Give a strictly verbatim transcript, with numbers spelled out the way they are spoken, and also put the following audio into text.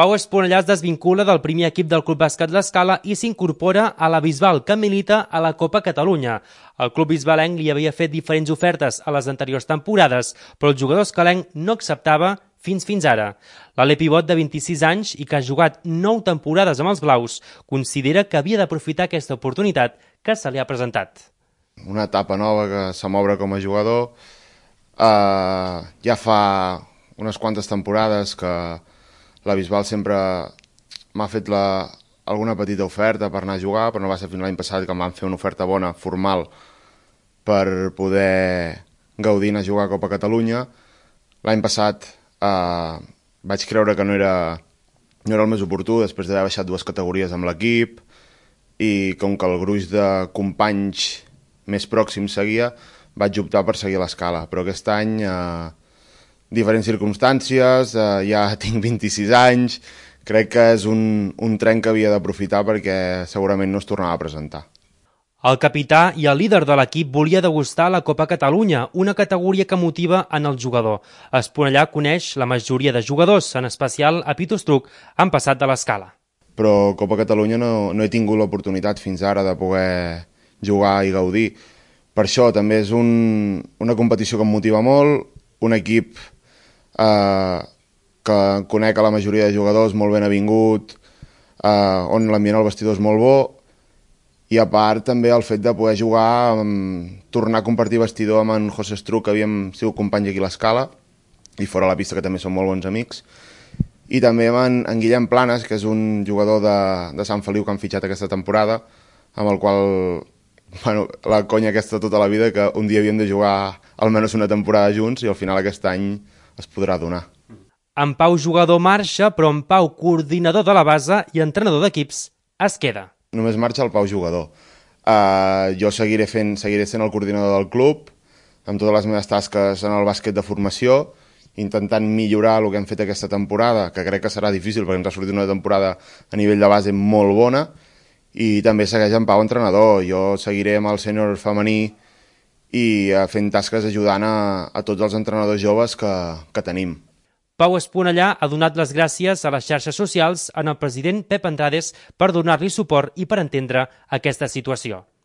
Pau Esponellà es desvincula del primer equip del Club Bàsquet L'Escala i s'incorpora a la Bisbal, que milita a la Copa Catalunya. El club bisbalenc li havia fet diferents ofertes a les anteriors temporades, però el jugador escalenc no acceptava fins fins ara. L'ala pivot de vint-i-sis anys i que ha jugat nou temporades amb els blaus considera que havia d'aprofitar aquesta oportunitat que se li ha presentat. Una etapa nova que se m'obre com a jugador. Uh, ja fa unes quantes temporades que la Bisbal sempre m'ha fet la, alguna petita oferta per anar a jugar, però no va ser fins l'any passat que em van fer una oferta bona, formal, per poder gaudir a jugar a Copa Catalunya. L'any passat eh, vaig creure que no era, no era el més oportú, després d'haver baixat dues categories amb l'equip, i com que el gruix de companys més pròxims seguia, vaig optar per seguir l'Escala. Però aquest any, eh, diferents circumstàncies, eh, ja tinc vint-i-sis anys, crec que és un, un tren que havia d'aprofitar perquè segurament no es tornava a presentar. El capità i el líder de l'equip volia degustar la Copa Catalunya, una categoria que motiva en el jugador. Esponellà coneix la majoria de jugadors, en especial a Pitostruc, han passat de l'Escala. Però Copa Catalunya no, no he tingut l'oportunitat fins ara de poder jugar i gaudir. Per això també és un, una competició que em motiva molt, un equip eh, que conec a la majoria de jugadors, molt ben avingut, eh, on l'ambient al vestidor és molt bo, i a part també el fet de poder jugar, amb, tornar a compartir vestidor amb en José Estruc, que havíem sigut companys aquí a l'Escala, i fora a la pista, que també són molt bons amics, i també amb en, en Guillem Planes, que és un jugador de, de Sant Feliu que han fitxat aquesta temporada, amb el qual, bueno, la conya aquesta tota la vida, que un dia havíem de jugar almenys una temporada junts i al final aquest any es podrà donar. En Pau jugador marxa, però en Pau coordinador de la base i entrenador d'equips es queda. Només marxa el Pau jugador. Uh, jo seguiré, fent, seguiré sent el coordinador del club, amb totes les meves tasques en el bàsquet de formació, intentant millorar el que hem fet aquesta temporada, que crec que serà difícil perquè ens ha sortit una temporada a nivell de base molt bona, i també segueix en Pau entrenador. Jo seguiré amb el sènior femení i uh, fent tasques ajudant a, a tots els entrenadors joves que, que tenim. Pau Esponellà ha donat les gràcies a les xarxes socials en el president Pep Andrades per donar-li suport i per entendre aquesta situació.